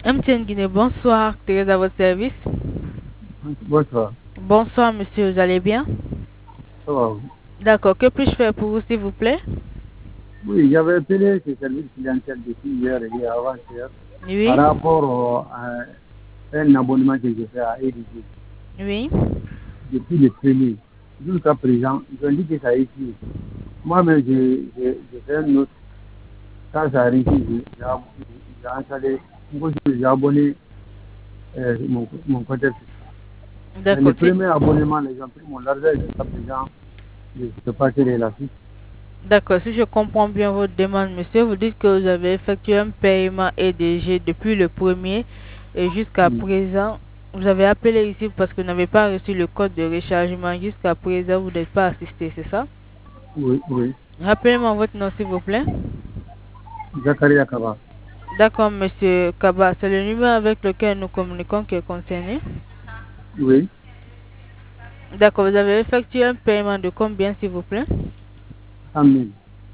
MTN Guinée, bonsoir, Thérèse à votre service. Bonsoir. Bonsoir, monsieur, vous allez bien? Ça va? D'accord, que puis-je faire pour vous, s'il vous plaît? Oui, j'avais appelé ce service clientèle depuis hier et avant-hier par Oui, rapport à un abonnement que j'ai fait à EDG oui. depuis le premier. Jusqu'à présent, ils ont dit que ça a été. Moi-même, j'ai fait un autre. Quand ça a réussi, j'ai installé, j'ai abonné mon compte. Mais le D'accord, premier abonnement, les gens pris mon argent jusqu'à présent. Je ne sais pas quelle est la suite. d'accord, si je comprends bien votre demande, monsieur, vous dites que vous avez effectué un paiement EDG depuis le premier et jusqu'à Oui, présent, vous avez appelé ici parce que vous n'avez pas reçu le code de rechargement. Jusqu'à présent, vous n'êtes pas assisté, c'est ça? oui, oui. Rappelez-moi votre nom, s'il vous plaît. Zakaria Kaba. D'accord, monsieur Kaba, c'est le numéro avec lequel nous communiquons qui est concerné. Oui, D'accord, vous avez effectué un paiement de combien, s'il vous plaît? 100 000.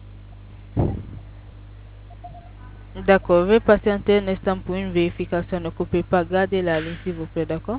D'accord, veuillez patienter un instant pour une vérification. Ne coupez pas, gardez la ligne, s'il vous plaît, d'accord?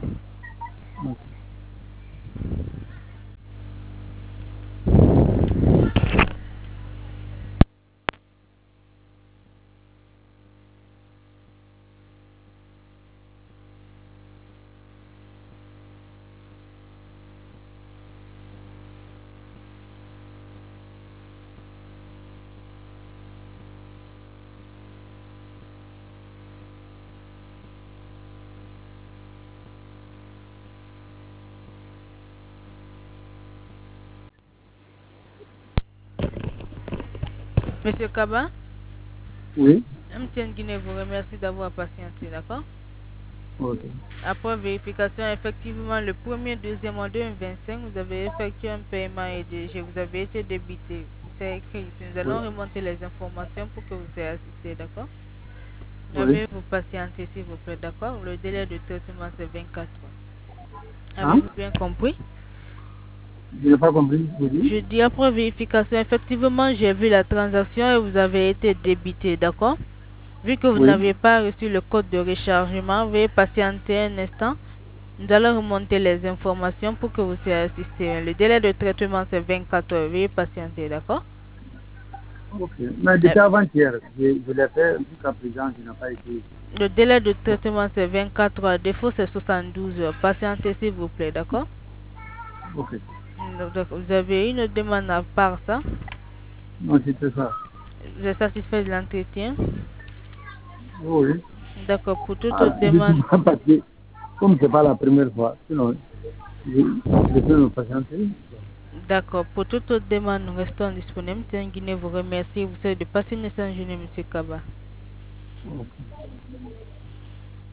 Monsieur Kaba, Oui, MTN Guinée vous remercie d'avoir patienté, d'accord? ok. Après vérification, effectivement, le premier, deuxième en 2025, vous avez effectué un paiement et vous avez été débité. C'est écrit ici. Nous Oui, allons remonter les informations pour que vous soyez assisté, d'accord? oui. Veuillez vous patienter, s'il vous plaît, d'accord? Le délai de traitement, c'est 24 heures. Hein? Avez-vous bien compris? Je n'ai pas compris ce que vous dites. Je dis après vérification, effectivement, j'ai vu la transaction et vous avez été débité, d'accord? Vu que vous Oui, n'avez pas reçu le code de rechargement, veuillez patienter un instant. Nous allons remonter les informations pour que vous soyez assisté. Le délai de traitement, c'est 24 heures. Veuillez patienter, d'accord? ok. Mais Euh, depuis avant-hier, je l'ai fait jusqu'à présent, je n'ai pas été. Le délai de Bon, traitement, c'est 24 heures. Défaut, c'est 72 heures. Patientez, s'il vous plaît, d'accord? ok. Donc, vous avez une demande à part ça. Non, c'était ça. Vous êtes satisfait de l'entretien? Oui. D'accord, pour toute Ah, autre je suis demande. pas parce comme ce n'est pas la première fois, sinon, je peux me patienter. D'accord, pour toute autre demande, nous restons disponibles. Guinée vous remercie. Vous savez de passer une excellente journée, monsieur Kaba. Ok.